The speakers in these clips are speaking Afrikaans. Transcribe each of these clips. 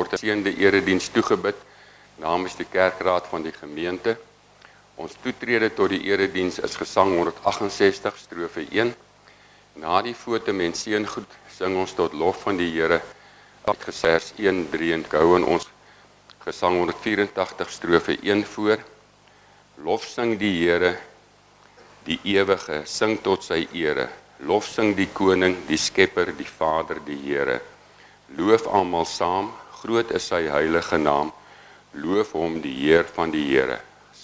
word 'n seënde erediens toegebid namens die kerkraad van die gemeente. Ons toetrede tot die erediens is gesang 168 strofe 1. Na die fotem en seëngoed sing ons tot lof van die Here vers 1, 3 en hou in ons gesang 184 strofe 1 voor. Lof sing die Here, die ewige, sing tot sy ere. Lof sing die koning, die skepper, die Vader, die Here. Loof almal saam, groot is sy heilige naam. Loof hom die Heer van die Here.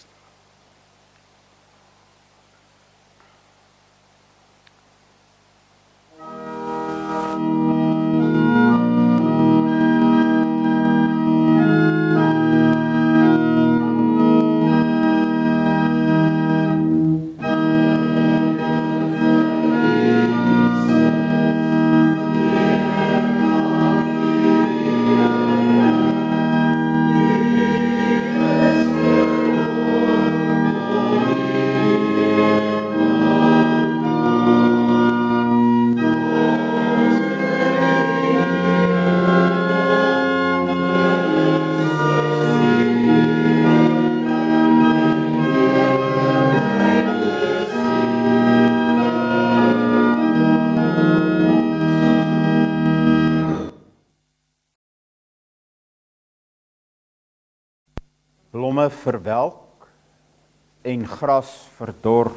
Blomme verwelk en gras verdor,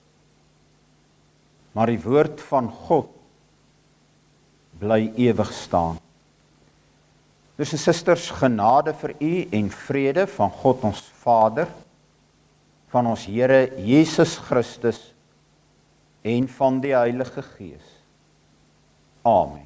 maar die woord van God bly ewig staan. Dus en susters, genade vir u en vrede van God ons Vader, van ons Here Jesus Christus en van die Heilige Gees. Amen.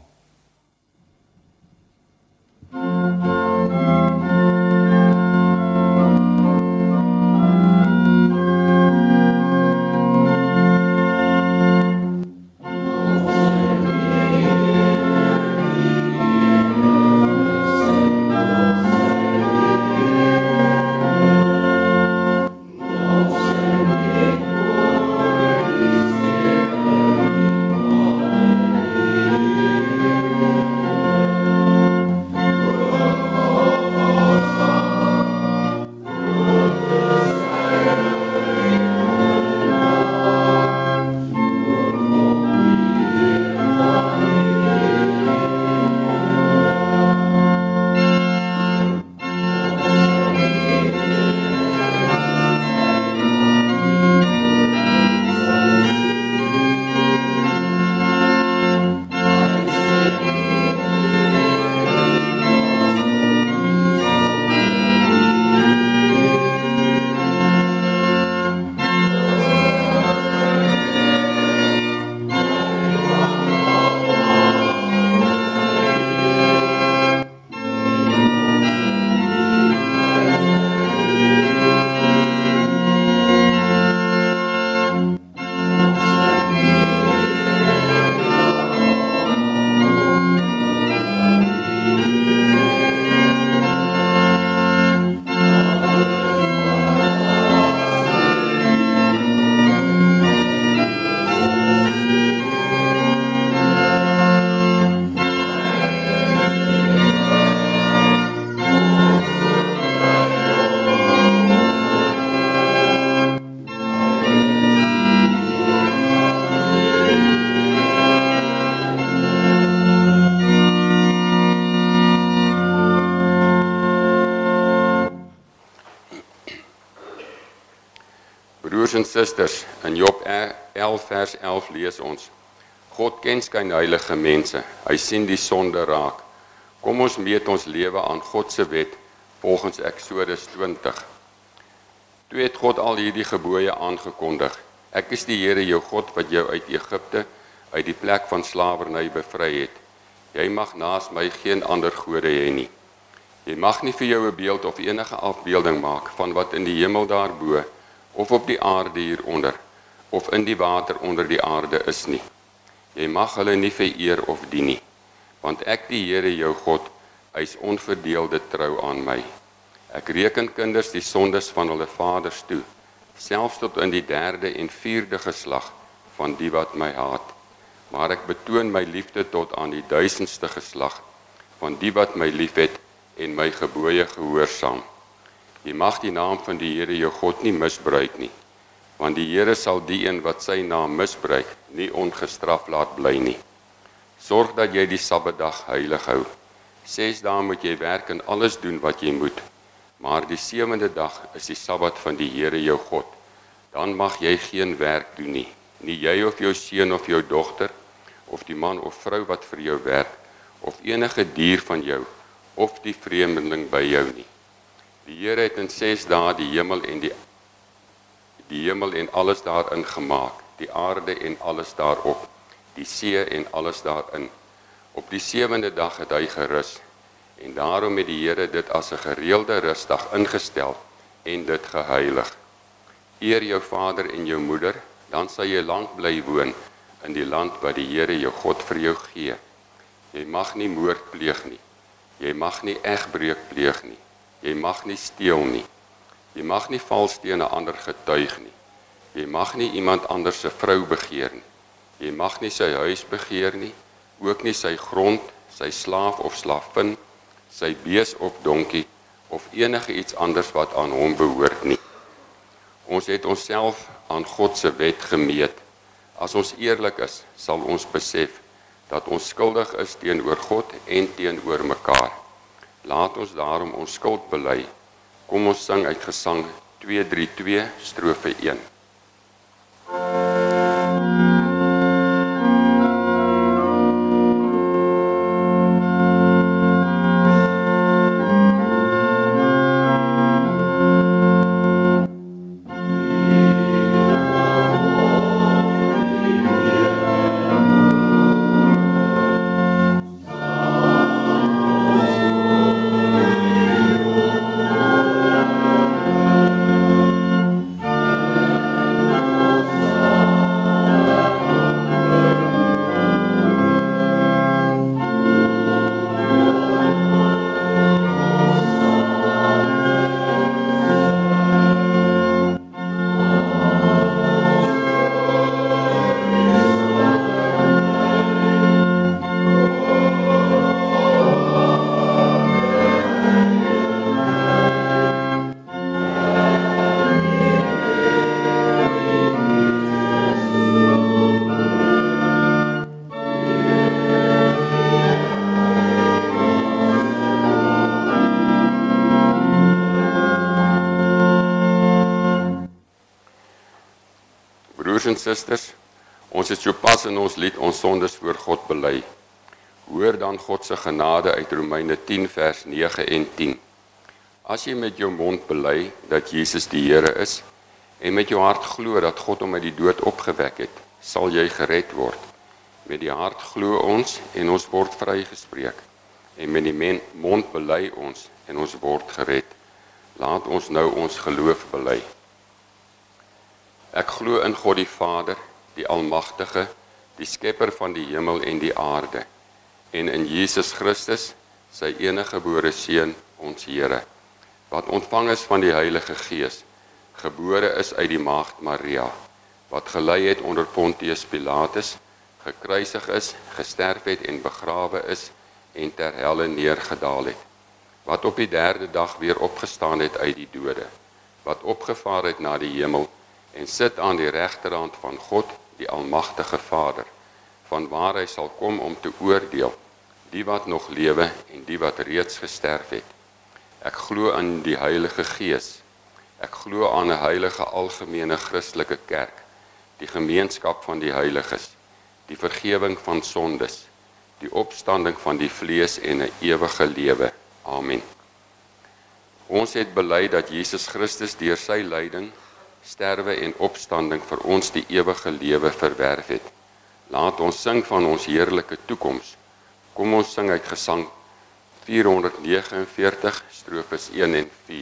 Broers en susters, in Job 11 vers 11 lees ons: God ken skyn heilige mense, hy sien die sonde raak. Kom ons meet ons lewe aan God se wet volgens Eksodus 20. Toe het God al hierdie gebooie aangekondig. Ek is die Here jou God wat jou uit Egipte, uit die plek van slawerny bevry het. Jy mag naas my geen ander gode hê nie. Jy mag nie vir jou 'n beeld of enige afbeelding maak van wat in die hemel daarbo, of op die aarde hieronder, of in die water onder die aarde is nie. Jy mag hulle nie vereer of dien nie, want ek die Here jou God, eis onverdeelde trou aan my. Ek reken kinders die sondes van hulle vaders toe, selfs tot in die 3de en 4de geslag van die wat my haat. Maar ek betoon my liefde tot aan die 1000ste geslag van die wat my liefhet en my gebooie gehoorsaam. Jy mag die naam van die Here jou God nie misbruik nie, want die Here sal die een wat sy naam misbruik, nie ongestraf laat bly nie. Sorg dat jy die Sabbatdag heilig hou. 6 dae moet jy werk en alles doen wat jy moet, maar die 7de dag is die Sabbat van die Here jou God. Dan mag jy geen werk doen nie, nie jy of jou seun of jou dogter, of die man of vrou wat vir jou werk, of enige dier van jou, of die vreemdeling by jou nie. Die Here het in 6 dae die hemel en alles daarin gemaak, die aarde en alles daarop, die see en alles daarin. Op die 7de dag het hy gerus, en daarom het die Here dit as 'n gereelde rusdag ingestel en dit geheilig. Eer jou vader en jou moeder, dan sal jy lank bly woon in die land wat die Here jou God vir jou gee. Jy mag nie moord pleeg nie, jy mag nie egbreuk pleeg nie, jy mag nie steel nie, jy mag nie vals teen 'n ander getuig nie, jy mag nie iemand anders se vrou begeer nie, jy mag nie sy huis begeer nie, ook nie sy grond, sy slaaf of slavin, sy bees of donkie, of enige iets anders wat aan hom behoort nie. Ons het onsself aan God se wet gemeet. As ons eerlik is, sal ons besef dat ons skuldig is teenoor God en teenoor mekaar. Laat ons daarom ons skuld bely. Kom ons sing uit Gesang 232, strofe 1. Broers en susters, ons het sopas in ons lied ons sondes voor God bely. Hoor dan God se genade uit Romeine 10 vers 9 en 10. As jy met jou mond bely dat Jesus die Here is en met jou hart glo dat God hom uit die dood opgewek het, sal jy gered word. Met die hart glo ons en ons word vrygespreek. En met die mond bely ons en ons word gered. Laat ons nou ons geloof bely. Ek glo in God die Vader, die Almagtige, die Skepper van die hemel en die aarde, en in Jesus Christus, sy eniggebore Seun, ons Here, wat ontvang is van die Heilige Gees, gebore is uit die maagd Maria, wat gelei het onder Pontius Pilatus, gekruisig is, gesterf het en begrawe is, en ter helle neergedaal het, wat op die 3de dag weer opgestaan het uit die dode, wat opgevaar het na die hemel, en sit aan die regterhand van God, die Almagtige Vader, vanwaar hy sal kom om te oordeel, die wat nog lewe en die wat reeds gesterf het. Ek glo aan die Heilige Gees. Ek glo aan 'n heilige algemene Christelike kerk, die gemeenskap van die heiliges, die vergewing van sondes, die opstanding van die vlees en 'n ewige lewe. Amen. Ons het bely dat Jesus Christus deur sy lyding, sterwe en opstanding vir ons die ewige lewe verwerf het. Laat ons sing van ons heerlike toekoms. Kom ons sing uit Gesang 449, strofes 1 en 4.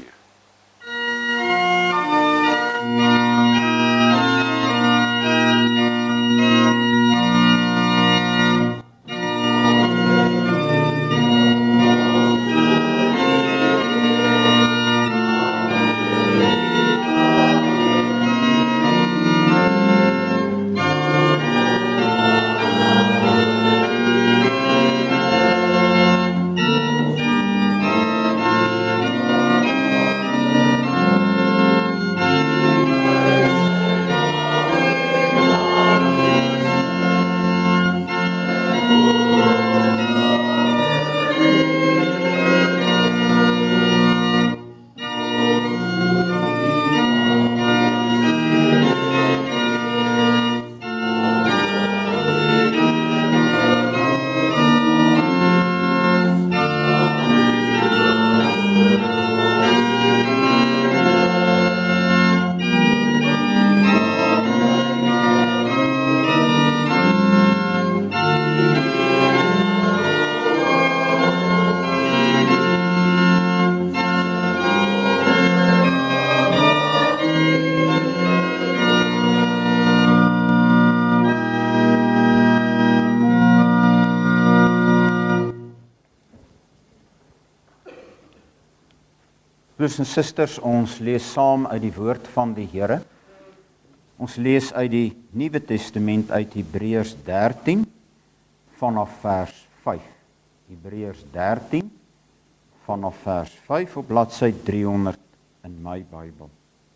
Broers en susters, ons lees saam uit die woord van die Here. Ons lees uit die Nuwe Testament uit Hebreërs 13 vanaf vers 5. Hebreërs 13 vanaf vers 5 op bladsy 300 in my Bybel.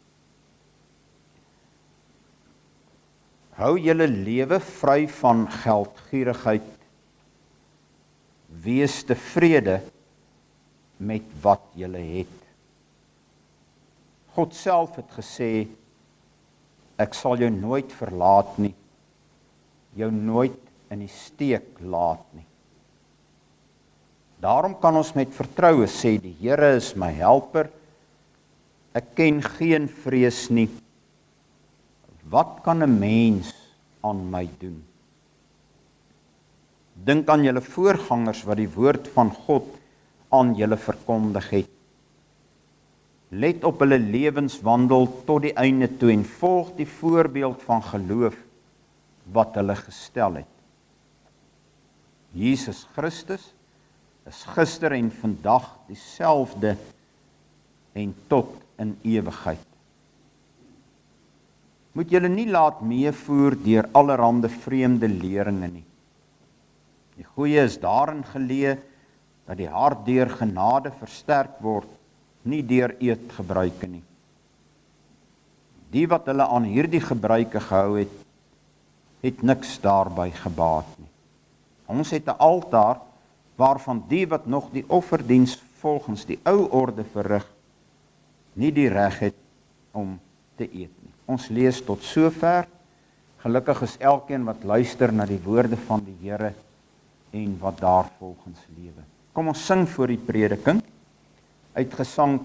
Hou julle lewe vry van geldgierigheid. Wees tevrede met wat julle het. God self het gesê, ek sal jou nooit verlaat nie, jou nooit in die steek laat nie. Daarom kan ons met vertroue sê, die Here is my helper, ek ken geen vrees nie. Wat kan 'n mens aan my doen? Dink aan julle voorgangers wat die woord van God aan julle verkondig het. Let op hulle lewenswandel tot die einde toe en volg die voorbeeld van geloof wat hulle gestel het. Jesus Christus is gister en vandag dieselfde en tot in ewigheid. Moet julle nie laat meevoer deur allerhande vreemde leringe nie. Die goeie is daarin geleë dat die hart deur genade versterk word, nie deur eetgebruike nie. Die wat hulle aan hierdie gebruike gehou het, het niks daarby gebaat nie. Ons het 'n altaar waarvan die wat nog die offerdiens volgens die ou orde verrig, nie die reg het om te eet nie. Ons lees tot sover. Gelukkig is elkeen wat luister na die woorde van die Here en wat daarvolgens lewe. Kom ons sing voor die prediking uit Gesang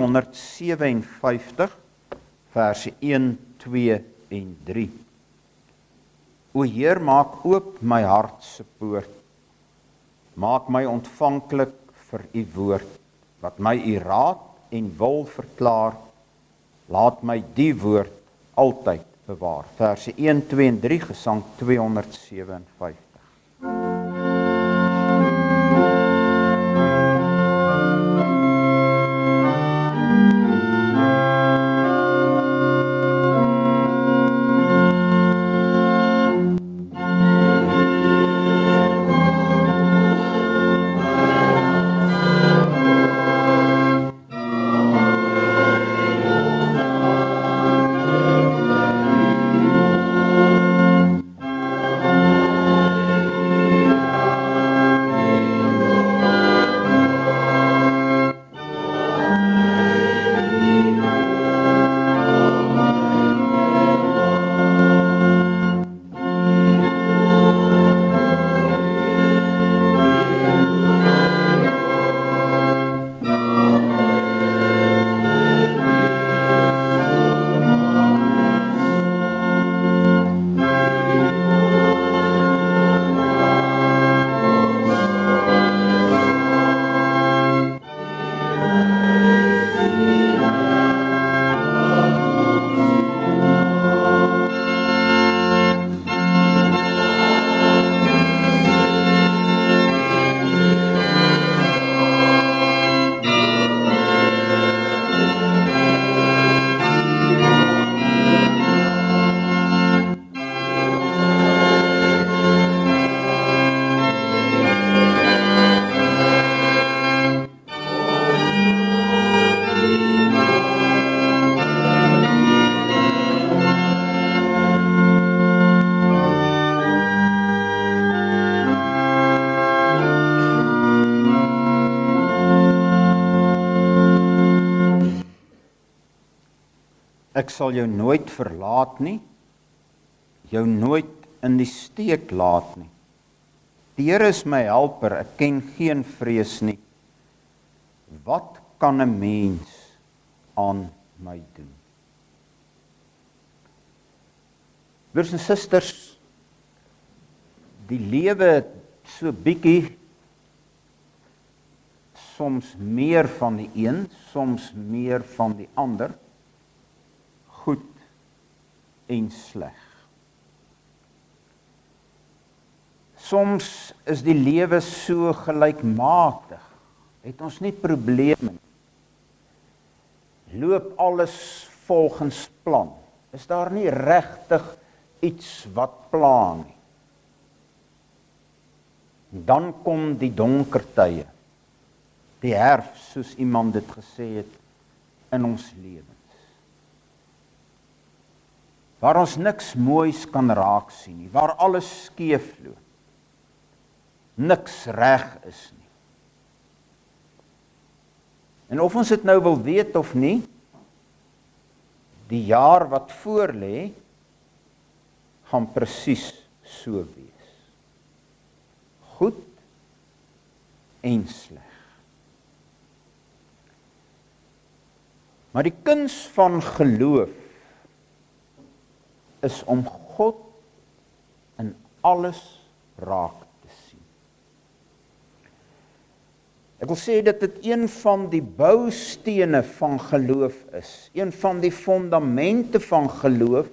257 verse 1, 2 en 3. O Heer, maak oop my hart se poort. Maak my ontvanklik vir u woord, wat my u raad en wil verklaar. Laat my die woord altyd bewaar. Verse 1, 2 en 3, Gesang 257. Ek sal jou nooit verlaat nie, jou nooit in die steek laat nie. Die Here is my helper, ek ken geen vrees nie. Wat kan 'n mens aan my doen? Broers en susters, die lewe het so bietjie soms meer van die een, soms meer van die ander, goed en sleg. Soms is die lewe so gelykmatig, het ons nie probleme nie. Loop alles volgens plan? Is daar nie regtig iets wat pla nie? Dan kom die donker tye, die herfs, soos iemand dit gesê het, in ons lewens. Waar ons niks moois kan raak sien nie, waar alles skeef loop, niks reg is nie. En of ons dit nou wil weet of nie, die jaar wat voor lê, gaan presies so wees. Goed en sleg. Maar die kuns van geloof is om God in alles raak te sien. Ek wil sê dat dit een van die boustene van geloof is, een van die fondamente van geloof,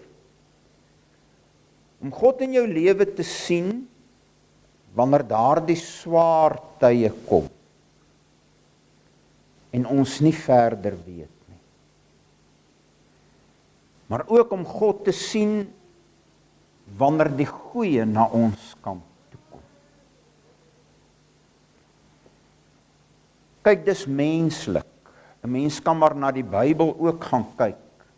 om God in jou lewe te sien, wanneer daardie swaar tye kom, en ons nie verder weet nie. Maar ook om God te sien, wanneer die goeie na ons kant toe kom. Kyk, dis menslik. 'n Mens kan maar na die Bybel ook gaan kyk.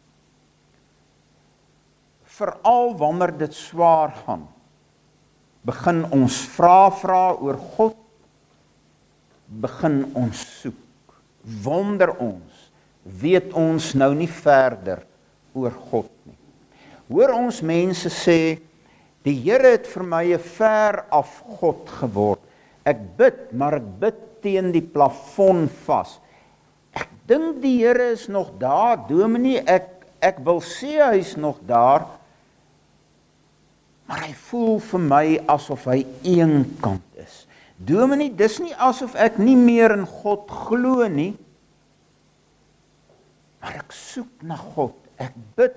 Veral wanneer dit swaar gaan, begin ons vra oor God, begin ons soek, wonder ons, weet ons nou nie verder oor God nie. Hoor ons mense sê, die Here het vir my 'n ver af God geword. Ek bid, maar ek bid teen die plafon vas. Ek dink die Here is nog daar, dominee, ek wil sê hy is nog daar, maar hy voel vir my asof hy eenkant is. Dominee, dis nie asof ek nie meer in God glo nie, maar ek soek na God, ek bid.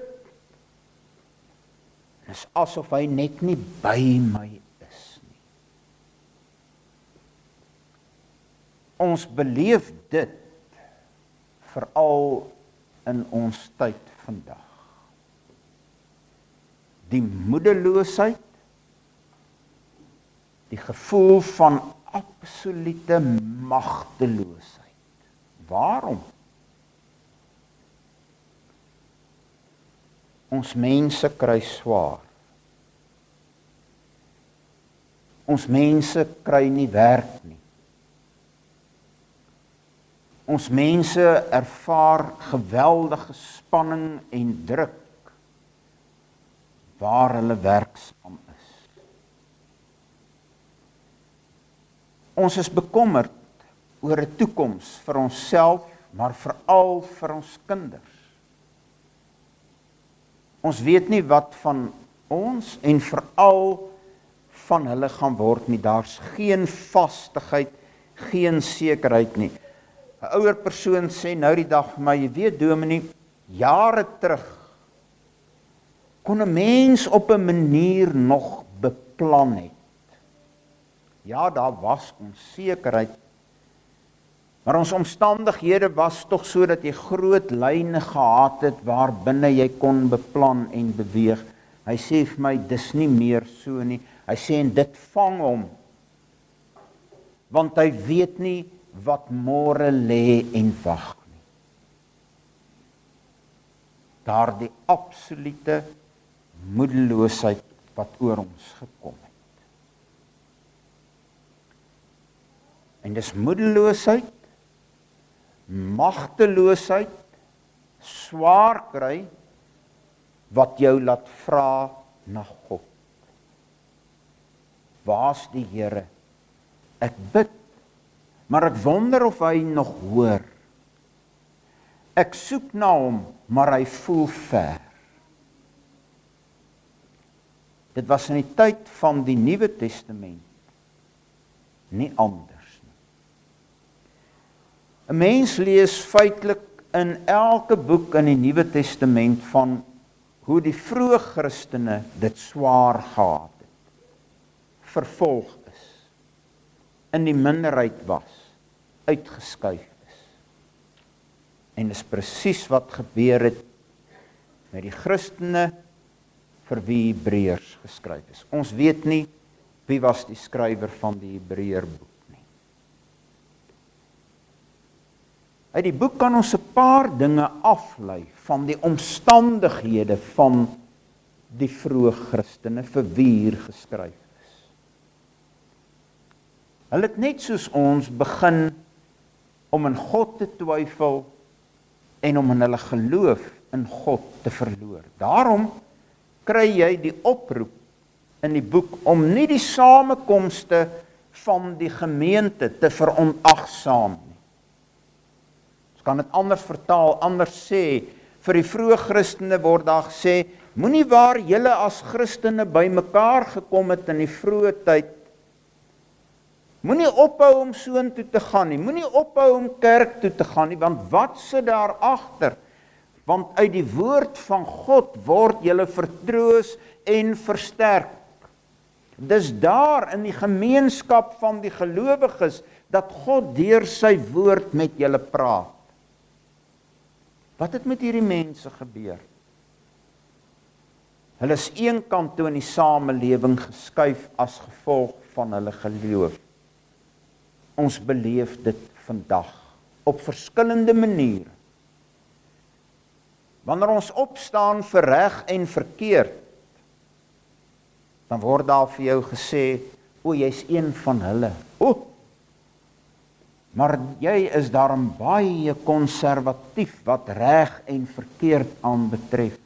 Dis asof hy net nie by my is nie. Ons beleef dit veral in ons tyd vandag. Die moedeloosheid, die gevoel van absolute magteloosheid. Waarom? Ons mense kry swaar. Ons mense kry nie werk nie. Ons mense ervaar geweldige spanning en druk waar hulle werksaam is. Ons is bekommerd oor 'n toekoms vir onsself, maar veral vir ons kinders. Ons weet nie wat van ons en veral van hulle gaan word nie. Daar's geen vastigheid, geen sekerheid nie. 'n Ouer persoon sê nou die dag vir my, jy weet dominee, jare terug kon 'n mens op 'n manier nog beplan het. Ja, daar was onsekerheid, maar ons omstandighede was tog so dat jy groot lyne gehad het waarbinne jy kon beplan en beweeg. Hy sê vir my, dis nie meer so nie. Hy sê, en dit vang hom, want hy weet nie wat môre lê en wag nie. Daardie absolute moedeloosheid wat oor ons gekom het. En dis moedeloosheid, magteloosheid, swaar kry, wat jou laat vra na God. Waar's die Here? Ek bid, maar ek wonder of hy nog hoor. Ek soek na hom, maar hy voel ver. Dit was in die tyd van die Nuwe Testament nie anders nie. 'n Mens lees feitelik in elke boek in die Nuwe Testament van hoe die vroeë Christene dit swaar gehad het, vervolg is, in die minderheid was, uitgeskuif is. En dis presies wat gebeur het met die Christene vir wie Hebreërs geskryf is. Ons weet nie wie was die skrywer van die Hebreërboek nie. Uit die boek kan ons 'n paar dinge aflei van die omstandighede van die vroeë Christene vir wie hier geskryf is. Hulle het net soos ons begin om in God te twyfel en om in hulle geloof in God te verloor. Daarom kry jy die oproep in die boek om nie die samekomste van die gemeente te veronagsaam nie. Ons kan dit anders vertaal, anders sê, vir die vroeë Christene word daar gesê, moenie waar julle as Christene bymekaar gekom het in die vroeë tyd, moenie ophou om soontoe te gaan nie, moenie ophou om kerk toe te gaan nie, want wat sit daar agter? Want uit die woord van God word julle vertroos en versterk. Dis daar in die gemeenskap van die gelowiges dat God deur sy woord met julle praat. Wat het met hierdie mense gebeur? Hulle is eenkant toe in die samelewing geskuif as gevolg van hulle geloof. Ons beleef dit vandag op verskillende maniere. Wanneer ons opstaan vir reg en verkeerd, dan word daar vir jou gesê, o, jy's een van hulle. O, maar jy is daarom baie konservatief wat reg en verkeerd aanbetref.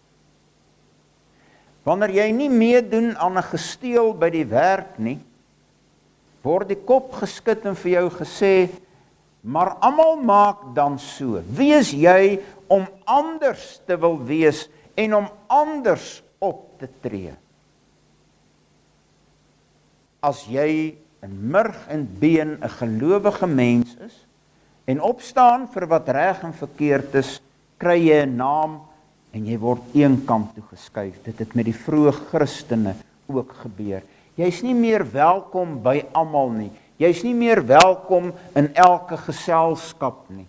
Wanneer jy nie meedoen aan 'n gesteel by die werk nie, word die kop geskit en vir jou gesê, maar almal maak dan so. Wie is jy om anders te wil wees en om anders op te tree? As jy in murg en been 'n gelowige mens is en opstaan vir wat reg en verkeerd is, kry jy 'n naam en jy word eenkant toe geskuif. Dit het met die vroeë Christene ook gebeur. Jy's nie meer welkom by almal nie. Jy's nie meer welkom in elke geselskap nie.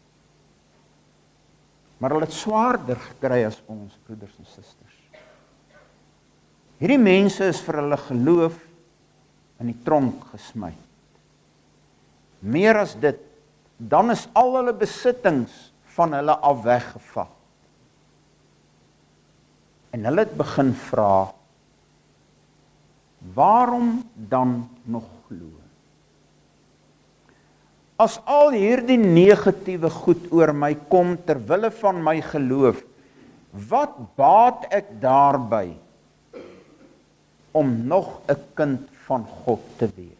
Maar hulle het swaarder gekry as ons, broeders en susters. Hierdie mense is vir hulle geloof in die tronk gesmy. Meer as dit, dan is al hulle besittings van hulle af weggevat. En hulle het begin vra, waarom dan nog glo? As al hierdie negatiewe goed oor my kom ter wille van my geloof, wat baat ek daarby om nog 'n kind van God te wees?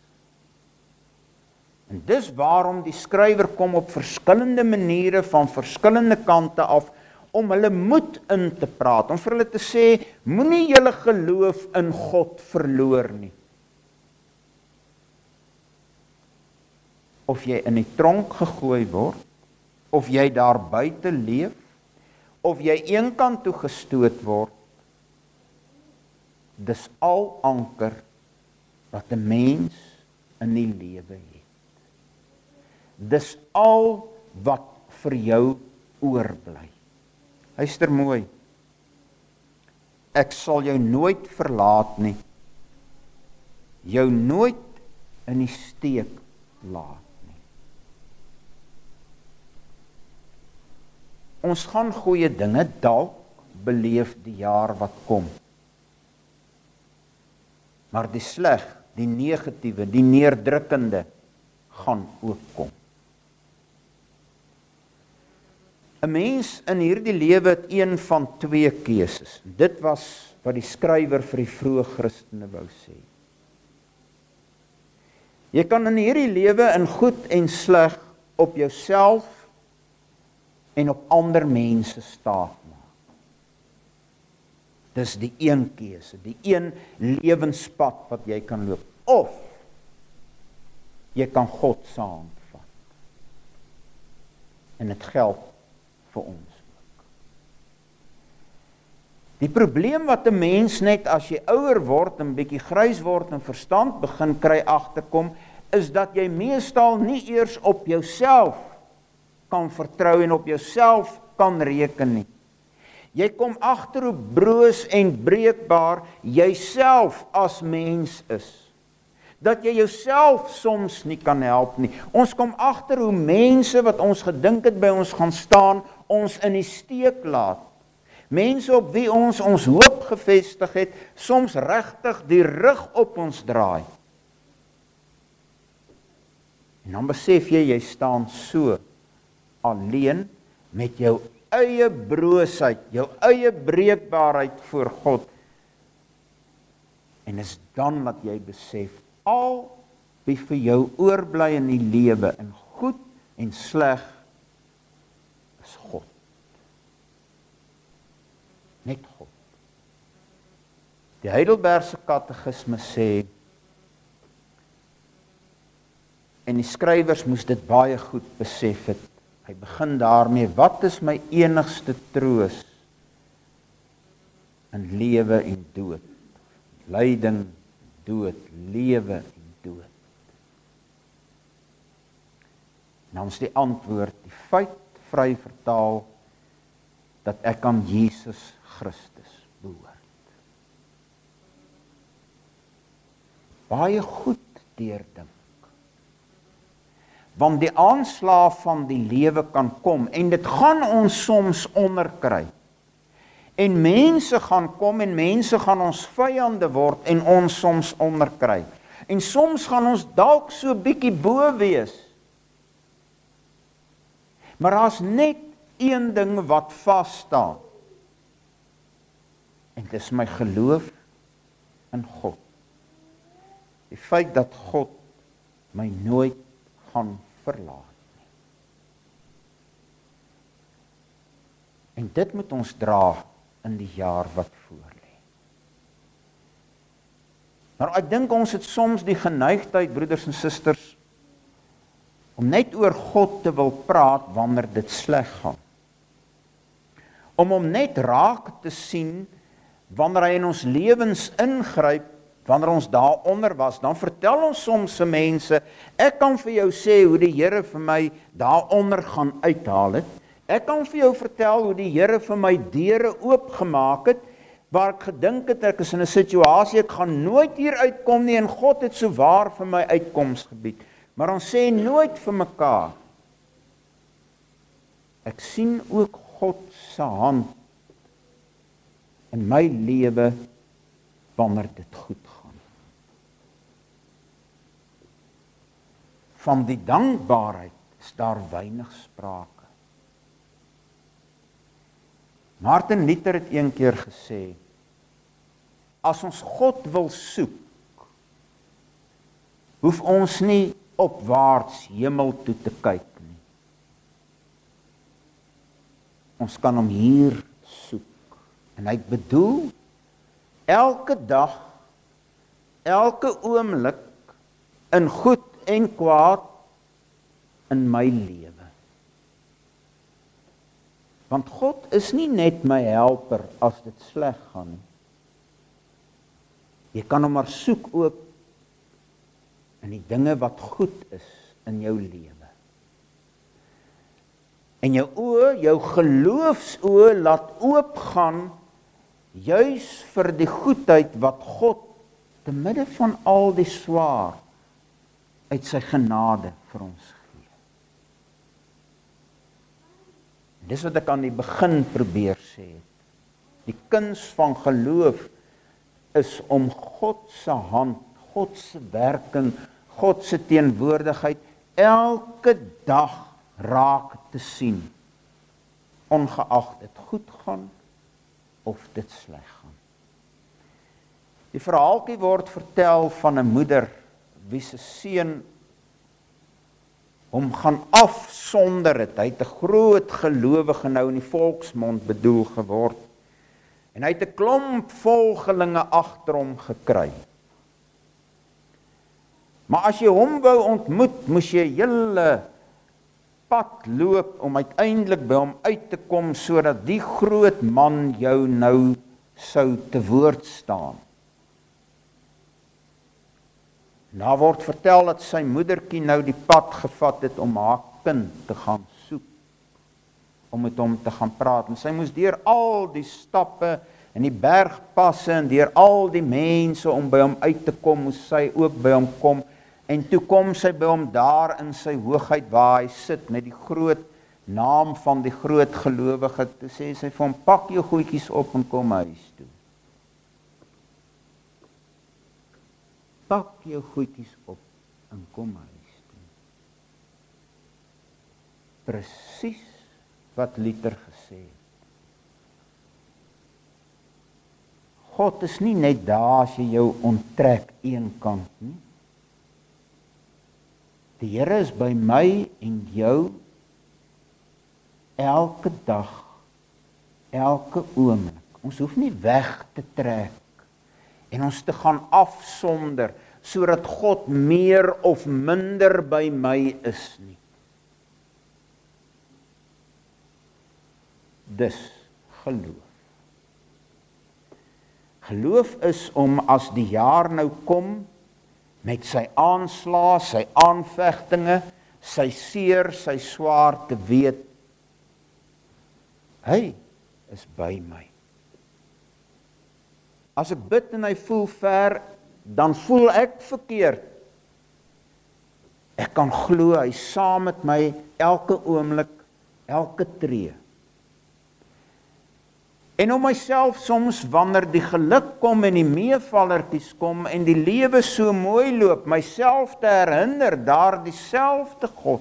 En dis waarom die skrywer kom op verskillende maniere van verskillende kante af om hulle moed in te praat, om vir hulle te sê, moenie julle geloof in God verloor nie. Of jy in die tronk gegooi word, of jy daar buite leef, of jy eenkant toe gestoot word, dis al anker wat 'n mens in die lewe het. Dis al wat vir jou oorbly. Luister mooi. Ek sal jou nooit verlaat nie. Jou nooit in die steek laat nie. Ons gaan goeie dinge dalk beleef die jaar wat kom. Maar die sleg, die negatiewe, die neerdrukkende gaan ook kom. 'n Mens in hierdie lewe het een van twee keuses. Dit was wat die skrywer vir die vroeë Christene wou sê. Jy kan in hierdie lewe in goed en sleg op jouself en op ander mense staat maak. Dis die een keuse, die een lewenspad wat jy kan loop. Of jy kan God se hand vat. En dit geld vir ons ook. Die probleem wat 'n mens net as jy ouer word en bietjie grys word en verstand begin kry agterkom, is dat jy meestal nie eers op jouself kan vertrou en op jouself kan reken nie. Jy kom agter hoe broos en breekbaar jouself as mens is. Dat jy jouself soms nie kan help nie. Ons kom agter hoe mense wat ons gedink het by ons gaan staan, ons in die steek laat. Mense op wie ons hoop gevestig het, soms regtig die rug op ons draai. En dan besef jy staan so alleen met jou eie broosheid, jou eie breekbaarheid voor God. En is dan dat jy besef, al wie vir jou oorbly in die lewe, in goed en sleg, is God. Net God. Die Heidelbergse Katekisme sê, en die skrywers moes dit baie goed besef het. Hy begin daarmee, wat is my enigste troos in lewe en dood? Lyding, dood, lewe en dood. Nou is die antwoord, die feit vry vertaal, dat ek aan Jesus Christus behoort. Baie goed deurdink. Want die aanslag van die lewe kan kom, en dit gaan ons soms onderkry. En mense gaan kom, en mense gaan ons vyande word, en ons soms onderkry. En soms gaan ons dalk so bietjie bo wees. Maar daar's net een ding wat vas staan. En dit is my geloof in God. Die feit dat God my nooit gaan verlaat nie. En dit moet ons dra in die jaar wat voorlê. Maar ek dink ons het soms die geneigtheid, broeders en susters, om net oor God te wil praat wanneer dit sleg gaan. Om hom net raak te sien wanneer hy in ons lewens ingryp, wanneer ons daaronder was, dan vertel ons soms se mense, ek kan vir jou sê hoe die Here vir my daaronder gaan uithaal het. Ek kan vir jou vertel hoe die Here vir my deure oopgemaak het, waar ek gedink het, ek is in 'n situasie, ek gaan nooit hier uitkom nie, en God het so waar vir my uitkoms gebied. Maar ons sê nooit vir mekaar, ek sien ook God se hand in my lewe, wanneer dit goed gaan. Van die dankbaarheid is daar weinig sprake. Martin Luther het een keer gesê, as ons God wil soek, hoef ons nie opwaarts hemel toe te kyk nie. Ons kan hom hier soek. En hy bedoel, elke dag, elke oomblik, in goed en kwaad, in my lewe. Want God is nie net my helper as dit sleg gaan nie. Jy kan hom maar soek ook in die dinge wat goed is in jou lewe. En jou oë, jou geloofsoë laat oopgaan juis vir die goedheid wat God te midde van al die swaar uit sy genade vir ons gee. Dis wat ek aan die begin probeer sê. Die kuns van geloof is om God se hand, God se werking, God se teenwoordigheid elke dag raak te sien, ongeag dit goed gaan of dit sleg gaan. Die verhaaltjie word vertel van 'n moeder wie se seun hom gaan afsonder het. Hy het 'n groot gelowige nou in die volksmond bedoel geword. En hy het 'n klomp volgelinge agter hom gekry. Maar as jy hom wou ontmoet, moes jy 'n hele pad loop om uiteindelik by hom uit te kom, sodat die groot man jou nou sou te woord staan. Daar word vertel dat sy moedertjie nou die pad gevat het om haar kind te gaan soek. om met hom te gaan praat. En sy moes deur al die stappe en die bergpasse en deur al die mense om by hom uit te kom, moes sy ook by hom kom. En toe kom sy by hom daar in sy hoogheid waar hy sit met die groot naam van die groot gelowige. Toe sê sy vir hom, pak jou goedjies op en kom huis toe. Pak jou goedjies op en kom huis toe. Presies wat Luther gesê het. God is nie net daar as jy jou onttrek een kant nie. Die Here is by my en jou elke dag, elke oomblik. Ons hoef nie weg te trek en ons te gaan afsonder sodat God meer of minder by my is nie. Dis geloof. Geloof is om as die jaar nou kom, met sy aanslae, sy aanvegtinge, sy seer, sy swaar te weet, hy is by my. As ek bid en hy voel ver, dan voel ek verkeerd. Ek kan glo, hy is saam met my elke oomblik, elke tree. En om myself soms, wanneer die geluk kom en die meevallertjies kom en die lewe so mooi loop, myself te herinner, daar dieselfde God,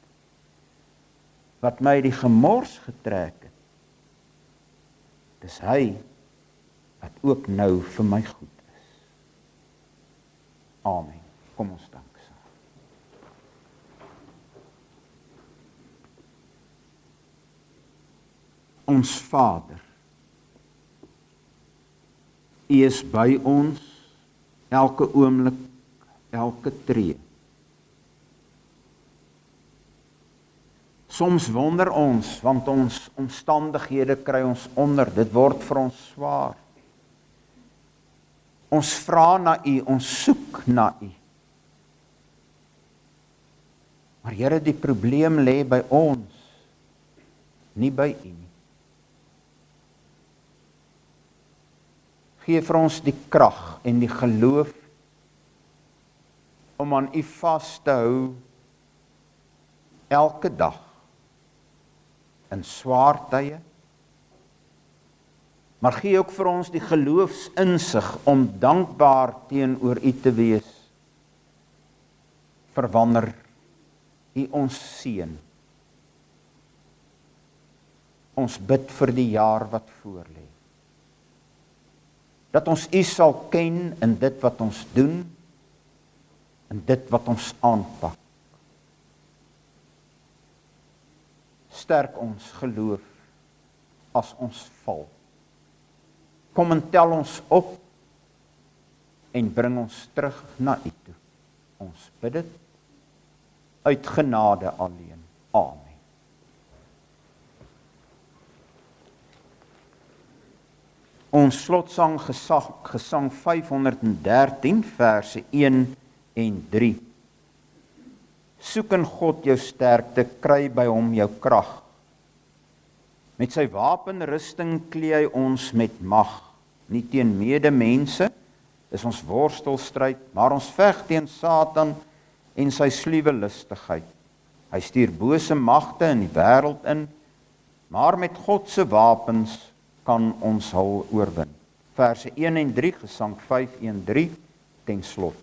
wat my die gemors getrek het, dis hy, wat ook nou vir my goed is. Amen. Kom ons dank saam. Ons Vader, U is by ons, elke oomblik, elke tree. Soms wonder ons, want ons omstandighede kry ons onder, dit word vir ons swaar. Ons vra na U, ons soek na U. Maar Here, die probleem lê by ons, nie by U nie. Gee vir ons die krag en die geloof om aan U vas te hou elke dag in swaar tye. Maar gee ook vir ons die geloofsinsig om dankbaar teenoor U te wees vir wanneer U ons seën. Ons bid vir die jaar wat voorlê. Dat ons U sal ken in dit wat ons doen, in dit wat ons aanpak. Sterk ons geloof as ons val. Kom en tel ons op en bring ons terug na U toe. Ons bid dit uit genade alleen. Amen. Ons slotsang gesang 513 verse 1 en 3. Soek in God jou sterkte, kry by hom jou krag. Met sy wapenrusting klee hy ons met mag. Nie teen medemense is ons worstelstryd, maar ons veg teen Satan en sy sluwe listigheid. Hy stuur bose magte in die wêreld in, maar met God se wapens kan ons hul oorwin. Verse 1 en 3, gesang 513, ten slotte.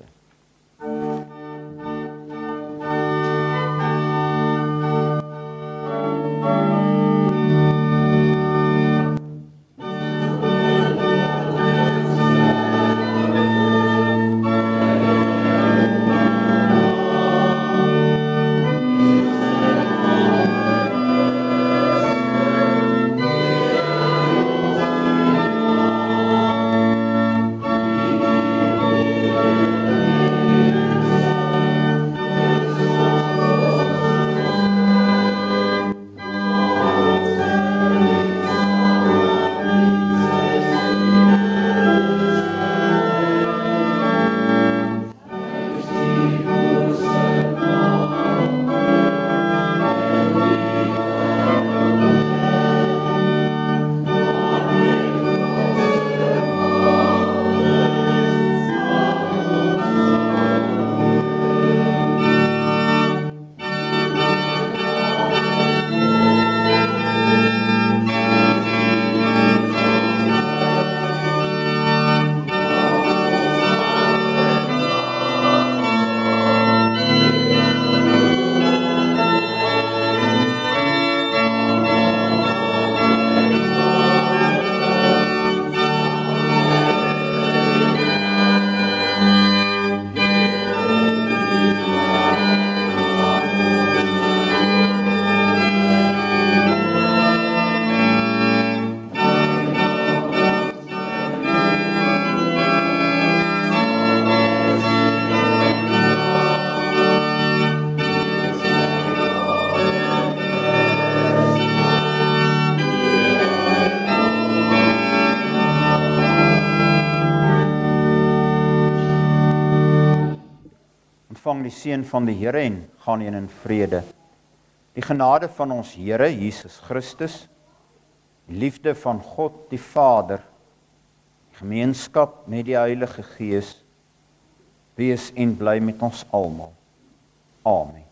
seën van die Here en gaan heen in vrede. Die genade van ons Here Jesus Christus, die liefde van God die Vader, die gemeenskap met die Heilige Gees, wees en bly met ons almal. Amen.